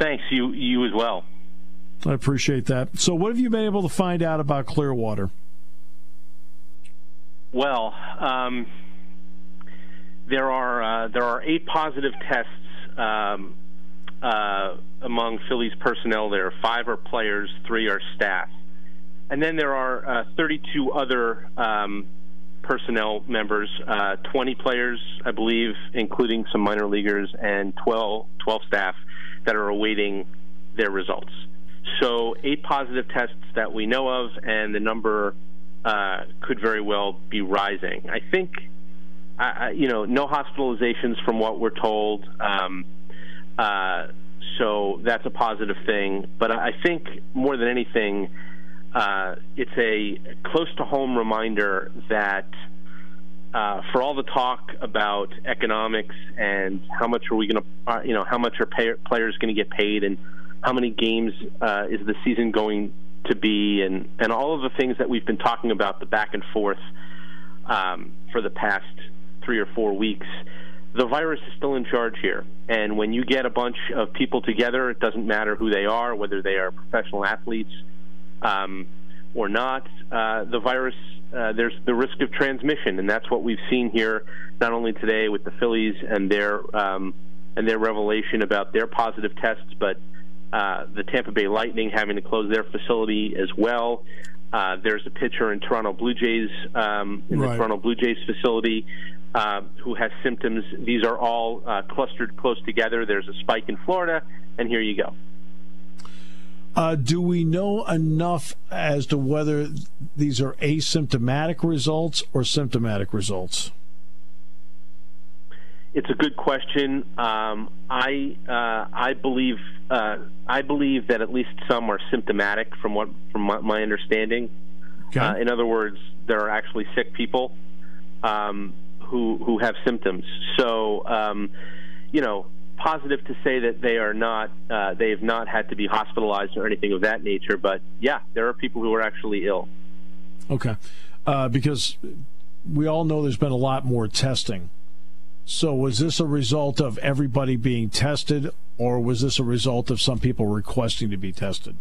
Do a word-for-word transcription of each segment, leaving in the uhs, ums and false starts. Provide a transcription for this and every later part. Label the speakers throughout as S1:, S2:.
S1: Thanks. You, you as well.
S2: I appreciate that. So what have you been able to find out about Clearwater?
S1: Well, um, there are uh, there are eight positive tests um, uh, among Phillies personnel there. Five are players, three are staff. And then there are uh, thirty-two other um, personnel members, uh, twenty players, I believe, including some minor leaguers, and twelve, twelve staff that are awaiting their results. So eight positive tests that we know of, and the number uh, could very well be rising. I think, uh, you know, no hospitalizations from what we're told, um, uh, so that's a positive thing. But I think more than anything, uh, it's a close-to-home reminder that uh, for all the talk about economics and how much are we going to, uh, you know, how much are pay- players going to get paid, and how many games uh, is the season going to be, and, and all of the things that we've been talking about, the back and forth um, for the past three or four weeks, the virus is still in charge here. And when you get a bunch of people together, it doesn't matter who they are, whether they are professional athletes um, or not, uh, the virus, uh, there's the risk of transmission, and that's what we've seen here, not only today with the Phillies and their um, and their revelation about their positive tests, but Uh, the Tampa Bay Lightning having to close their facility as well. Uh, there's a pitcher in Toronto Blue Jays, um, in
S2: right.
S1: the Toronto Blue Jays facility, uh, who has symptoms. These are all uh, clustered close together. There's a spike in Florida, and here you go.
S2: Uh, do we know enough as to whether these are asymptomatic results or symptomatic results?
S1: It's a good question. Um, I uh, I believe uh, I believe that at least some are symptomatic, from what from my, my understanding.
S2: Okay.
S1: Uh, in other words, there are actually sick people um, who who have symptoms. So, um, you know, positive to say that they are not uh, they have not had to be hospitalized or anything of that nature. But yeah, there are people who are actually ill.
S2: Okay, uh, because we all know there's been a lot more testing. So was this a result of everybody being tested, or was this a result of some people requesting to be tested?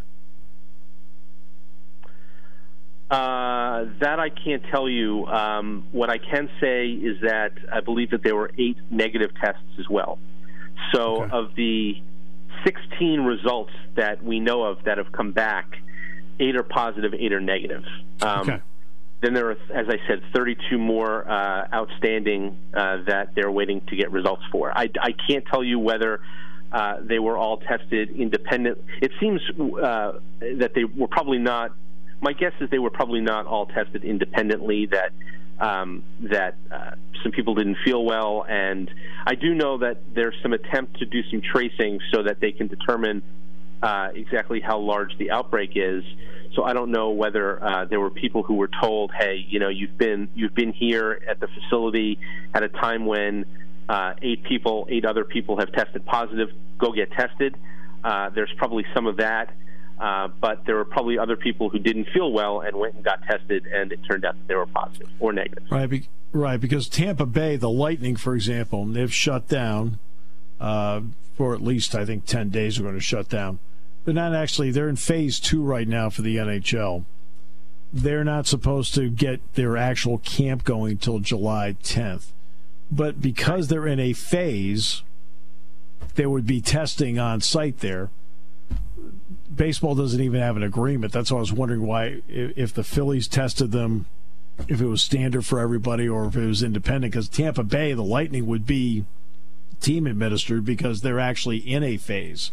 S1: Uh, that I can't tell you. Um, what I can say is that I believe that there were eight negative tests as well. So
S2: okay.
S1: Of the sixteen results that we know of that have come back, eight are positive, eight are negative. Um,
S2: okay.
S1: Then there are, as I said, thirty-two more uh, outstanding uh, that they're waiting to get results for. I, I can't tell you whether uh, they were all tested independent. It seems uh, that they were probably not. My guess is they were probably not all tested independently. That um, that uh, some people didn't feel well, and I do know that there's some attempt to do some tracing so that they can determine uh, exactly how large the outbreak is. So I don't know whether uh, there were people who were told, "Hey, you know, you've been you've been here at the facility at a time when uh, eight people, eight other people have tested positive. Go get tested." Uh, there's probably some of that, uh, but there were probably other people who didn't feel well and went and got tested, and it turned out that they were positive or negative.
S2: Right, be- right. Because Tampa Bay, the Lightning, for example, they've shut down uh, for at least I think ten days. They're going to shut down. But not actually. They're in phase two right now for the N H L. They're not supposed to get their actual camp going till July tenth. But because they're in a phase, there would be testing on site there. Baseball doesn't even have an agreement. That's why I was wondering why, if the Phillies tested them, if it was standard for everybody or if it was independent. Because Tampa Bay, the Lightning, would be team administered because they're actually in a phase.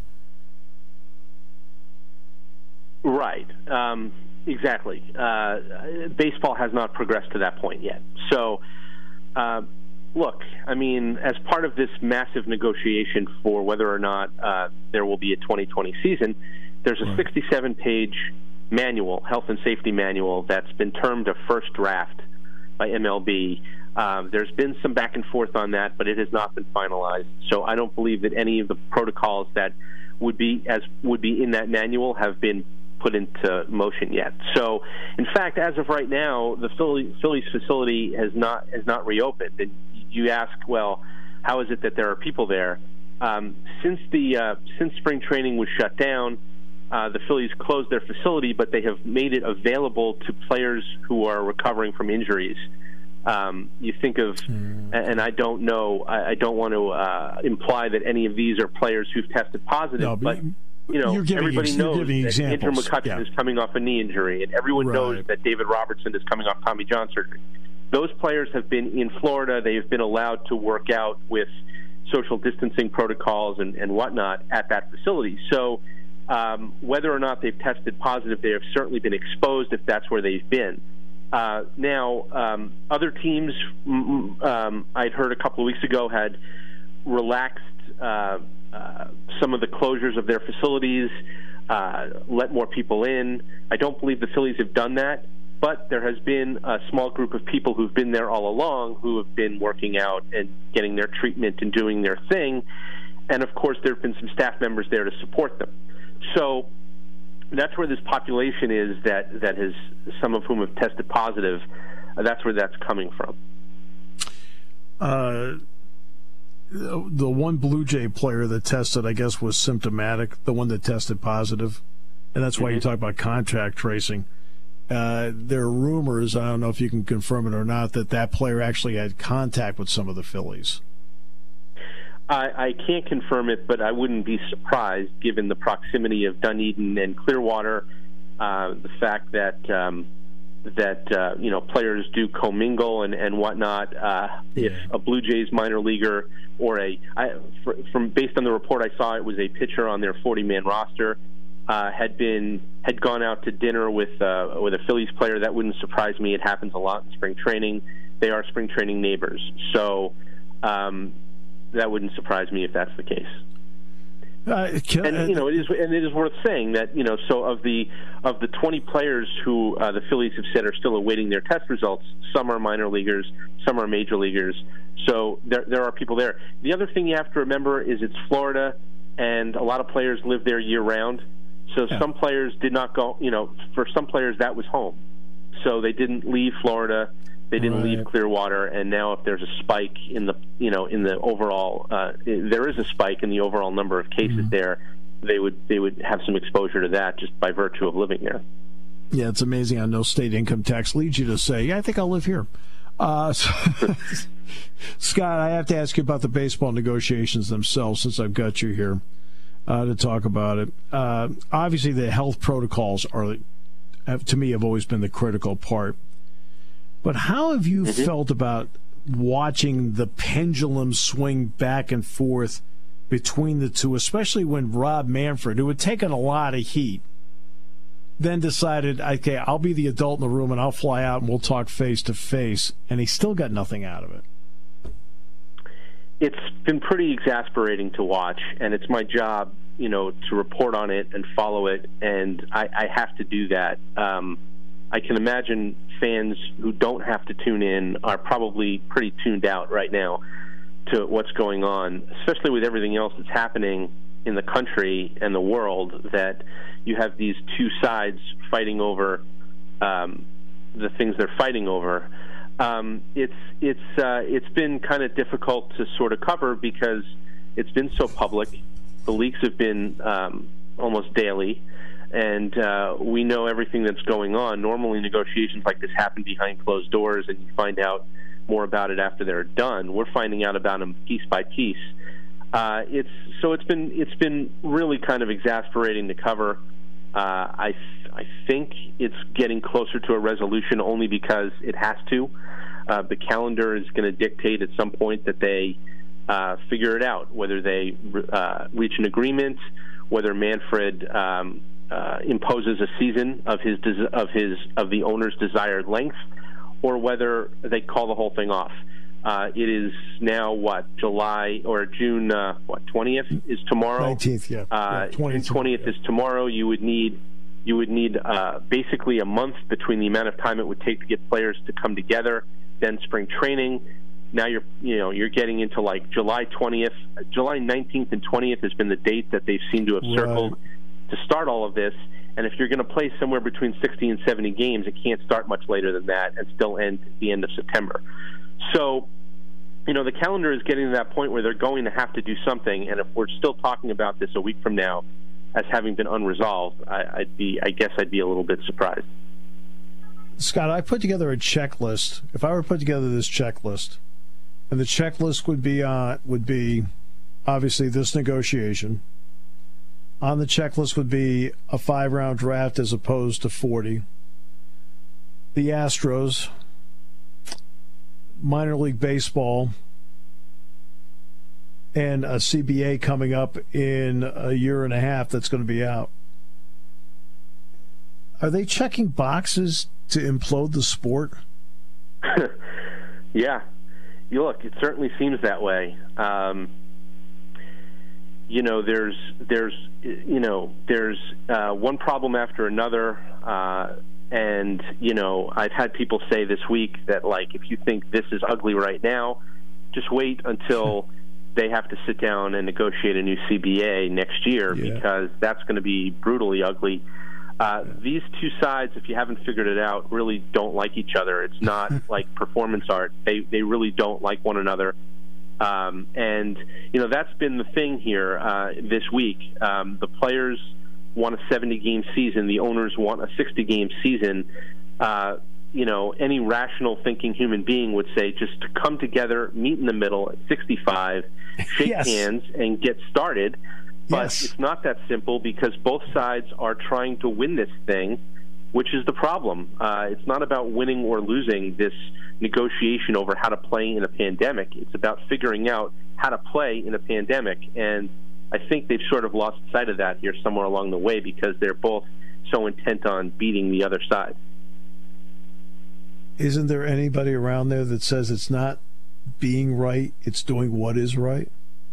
S1: Right. Um, exactly. Uh, baseball has not progressed to that point yet. So, uh, look, I mean, as part of this massive negotiation for whether or not uh, there will be a twenty twenty season, there's a sixty-seven page manual, health and safety manual, that's been termed a first draft by M L B. Um, there's been some back and forth on that, but it has not been finalized. So I don't believe that any of the protocols that would be as would be in that manual have been put into motion yet. So, in fact, as of right now, the Philly, Phillies facility has not has not reopened. And you ask, well, how is it that there are people there? um, since the uh, since spring training was shut down, uh, the Phillies closed their facility, but they have made it available to players who are recovering from injuries. Um, you think of, mm. and I don't know, I, I don't want to uh, imply that any of these are players who've tested positive, no, but, but you know, everybody ex- knows that examples. Andrew McCutchen yeah. is coming off a knee injury, and everyone right. knows that David Robertson is coming off Tommy John surgery. Those players have been in Florida. They've been allowed to work out with social distancing protocols and, and whatnot at that facility. So um, whether or not they've tested positive, they have certainly been exposed if that's where they've been. Uh, now, um, other teams, um, I'd heard a couple of weeks ago, had relaxed uh, uh, some of the closures of their facilities, uh, let more people in. I don't believe the Phillies have done that, but there has been a small group of people who've been there all along who have been working out and getting their treatment and doing their thing. And, of course, there have been some staff members there to support them. So that's where this population is that, that has, some of whom have tested positive. Uh, that's where that's coming from.
S2: Uh, the one Blue Jay player that tested, I guess, was symptomatic, the one that tested positive, and that's why mm-hmm. you talk about contact tracing. Uh, there are rumors, I don't know if you can confirm it or not, that that player actually had contact with some of the Phillies.
S1: I, I can't confirm it, but I wouldn't be surprised given the proximity of Dunedin and Clearwater, uh, the fact that um, that uh, you know players do commingle and and whatnot. Uh, yeah. If a Blue Jays minor leaguer or a I, for, from based on the report I saw, it was a pitcher on their forty-man roster uh, had been had gone out to dinner with uh, with a Phillies player. That wouldn't surprise me. It happens a lot in spring training. They are spring training neighbors, so. Um, That wouldn't surprise me if that's the case. Uh, can, and you know, it is, and it is worth saying that you know, so of the of the twenty players who uh, the Phillies have said are still awaiting their test results, some are minor leaguers, some are major leaguers. So there there are people there. The other thing you have to remember is it's Florida, and a lot of players live there year round. So yeah. some players did not go. You know, for some players that was home, so they didn't leave Florida. They didn't right. leave Clearwater, and now if there's a spike in the, you know, in the overall, uh, there is a spike in the overall number of cases mm-hmm. there. They would they would have some exposure to that just by virtue of living there.
S2: Yeah, it's amazing how no state income tax leads you to say, "Yeah, I think I'll live here." Uh, so, Scott, I have to ask you about the baseball negotiations themselves, since I've got you here uh, to talk about it. Uh, obviously, the health protocols are, have, to me, have always been the critical part. But how have you mm-hmm. felt about watching the pendulum swing back and forth between the two, especially when Rob Manfred, who had taken a lot of heat, then decided, okay, I'll be the adult in the room and I'll fly out and we'll talk face to face, and he still got nothing out of it?
S1: It's been pretty exasperating to watch, and it's my job, you know, to report on it and follow it, and I, I have to do that. Um, I can imagine fans who don't have to tune in are probably pretty tuned out right now to what's going on, especially with everything else that's happening in the country and the world, that you have these two sides fighting over um, the things they're fighting over. Um, it's it's uh, it's been kind of difficult to sort of cover because it's been so public. The leaks have been um, almost daily. And uh, we know everything that's going on. Normally, negotiations like this happen behind closed doors, and you find out more about it after they're done. We're finding out about them piece by piece. Uh, it's so it's been it's been really kind of exasperating to cover. Uh, I th- I think it's getting closer to a resolution only because it has to. Uh, the calendar is going to dictate at some point that they uh, figure it out, whether they uh, reach an agreement, whether Manfred. Um, Uh, imposes a season of his des- of his of the owner's desired length, or whether they call the whole thing off. Uh, it is now what July or June uh, what twentieth is tomorrow.
S2: Nineteenth, yeah.
S1: Uh, June twentieth yeah. is tomorrow. You would need you would need uh, basically a month between the amount of time it would take to get players to come together. Then spring training. Now you're you know you're getting into like July twentieth, July nineteenth and twentieth has been the date that they seem to have circled. Right. To start all of this, and if you're going to play somewhere between sixty and seventy games, it can't start much later than that and still end at the end of September. So you know, the calendar is getting to that point where they're going to have to do something. And if we're still talking about this a week from now as having been unresolved, I, I'd be, I guess I'd be a little bit surprised.
S2: Scott, I put together a checklist. If I were to put together this checklist, and the checklist would be uh, would be obviously this negotiation. On the checklist would be a five-round draft as opposed to forty. The Astros, minor league baseball, and a C B A coming up in a year and a half that's going to be out. Are they checking boxes to implode the sport?
S1: Yeah. You look, it certainly seems that way. Um, you know, there's, there's, you know, there's uh, one problem after another. Uh, and, you know, I've had people say this week that, like, if you think this is ugly right now, just wait until they have to sit down and negotiate a new C B A next year, yeah. because that's going to be brutally ugly. Uh, these two sides, if you haven't figured it out, really don't like each other. It's not like performance art. They they really don't like one another. Um, and, you know, that's been the thing here uh, this week. Um, the players want a seventy-game season. The owners want a sixty-game season. Uh, you know, any rational thinking human being would say just to come together, meet in the middle at sixty-five, shake yes. hands, and get started. But yes. it's not that simple because both sides are trying to win this thing, which is the problem. Uh, it's not about winning or losing this negotiation over how to play in a pandemic. It's about figuring out how to play in a pandemic. And I think they've sort of lost sight of that here somewhere along the way because they're both so intent on beating the other side.
S2: Isn't there anybody around there that says it's not being right, it's doing what is right?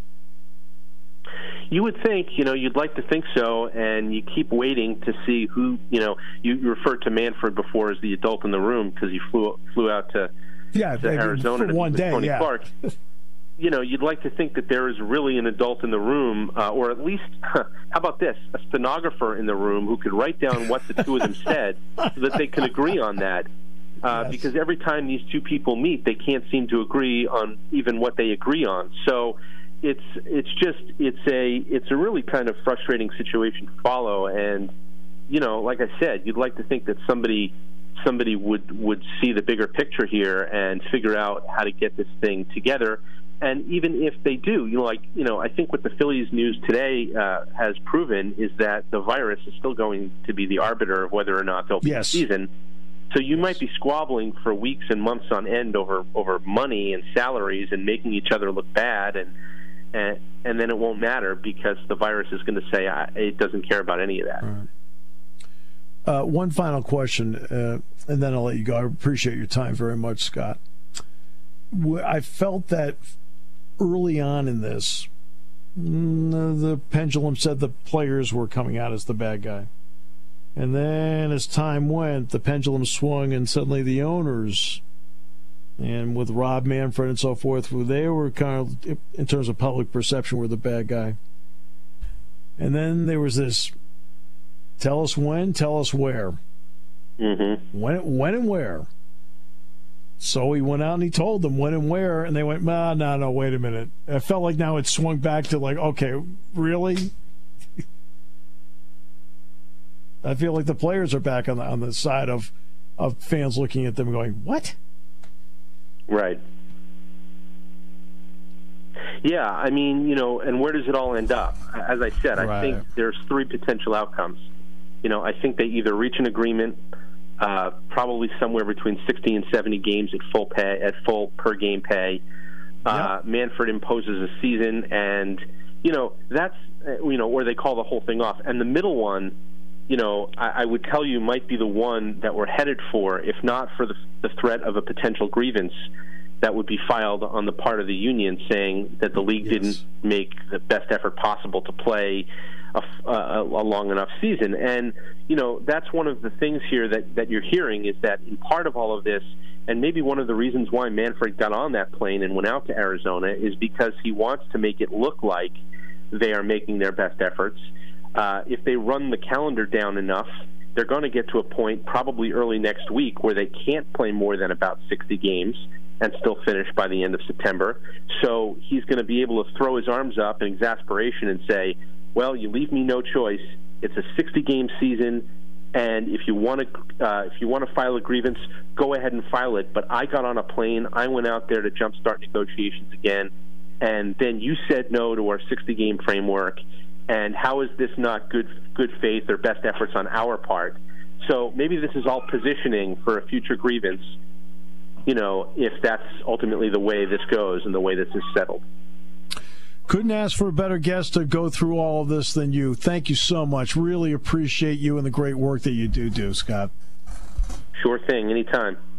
S1: You would think, you know, you'd like to think so, and you keep waiting to see who, you know, you referred to Manfred before as the adult in the room because he flew flew out to,
S2: yeah,
S1: to Arizona
S2: for one
S1: to
S2: day,
S1: Tony
S2: yeah.
S1: Clark. You know, you'd like to think that there is really an adult in the room, uh, or at least, how about this, a stenographer in the room who could write down what the two of them said so that they can agree on that. Uh, yes. Because every time these two people meet, they can't seem to agree on even what they agree on. So it's it's just it's a it's a really kind of frustrating situation to follow. And you know, like I said, you'd like to think that somebody somebody would would see the bigger picture here and figure out how to get this thing together. And even if they do, you know, like you know, I think what the Phillies news today uh, has proven is that the virus is still going to be the arbiter of whether or not there'll be
S2: yes.
S1: a season. So you might be squabbling for weeks and months on end over, over money and salaries and making each other look bad, and and, and then it won't matter because the virus is going to say I, it doesn't care about any of that.
S2: Right. Uh, one final question, uh, and then I'll let you go. I appreciate your time very much, Scott. I felt that early on in this, the pendulum said the players were coming out as the bad guy. And then as time went, the pendulum swung, and suddenly the owners, and with Rob Manfred and so forth, they were kind of, in terms of public perception, were the bad guy. And then there was this, tell us when, tell us where.
S1: Mm-hmm.
S2: When, when and where. So he went out and he told them when and where, and they went, no, no, no, wait a minute. I felt like now it swung back to like, okay, really? I feel like the players are back on the on the side of, of fans looking at them going, what?
S1: Right. Yeah, I mean, you know, and where does it all end up? As I said, right. I think there's three potential outcomes. You know, I think they either reach an agreement, uh, probably somewhere between sixty and seventy games at full pay, at full per game pay. Uh, yep. Manfred imposes a season, and you know that's you know, or they call the whole thing off. And the middle one, you know, I, I would tell you might be the one that we're headed for, if not for the, the threat of a potential grievance that would be filed on the part of the union saying that the league yes. didn't make the best effort possible to play a, a, a long enough season. And, you know, that's one of the things here that, that you're hearing is that in part of all of this, and maybe one of the reasons why Manfred got on that plane and went out to Arizona is because he wants to make it look like they are making their best efforts. Uh, if they run the calendar down enough, they're going to get to a point probably early next week where they can't play more than about sixty games. and still finish by the end of September. So he's going to be able to throw his arms up in exasperation and say, well, you leave me no choice. It's a sixty-game season, and if you want to uh, if you want to file a grievance, go ahead and file it. But I got on a plane. I went out there to jumpstart negotiations again, and then you said no to our sixty-game framework. And how is this not good good faith or best efforts on our part? So maybe this is all positioning for a future grievance, you know, if that's ultimately the way this goes and the way this is settled.
S2: Couldn't ask for a better guest to go through all of this than you. Thank you so much. Really appreciate you and the great work that you do do, Scott.
S1: Sure thing. Anytime.